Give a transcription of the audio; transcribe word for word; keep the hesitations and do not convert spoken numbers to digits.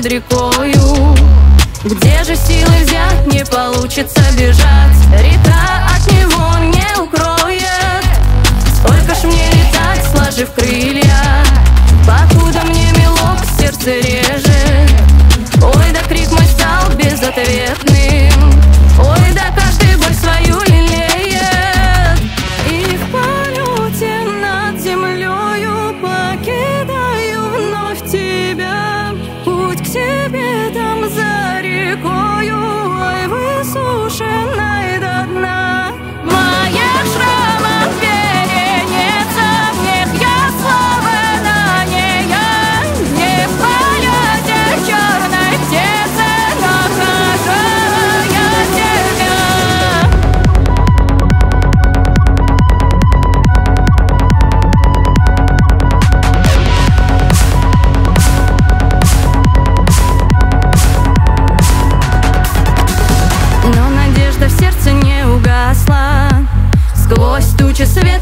рекою. Где же силы взять, не получится бежать, река от него не укроет. Сколько ж мне летать, сложив крылья, покуда мне мелок сердце режет. Ой, да крик мой стал безответным, ой, да каждый боль свою лелеет. И в полете над землею покидаю вновь тебя, путь к себе там за рекою, ой, высушенной до дна. Моих шрамов вереница, в них я слава на нее, не в полете черной птицы нахожу я тебя. Но надежда в сердце не угасла, сквозь тучи свет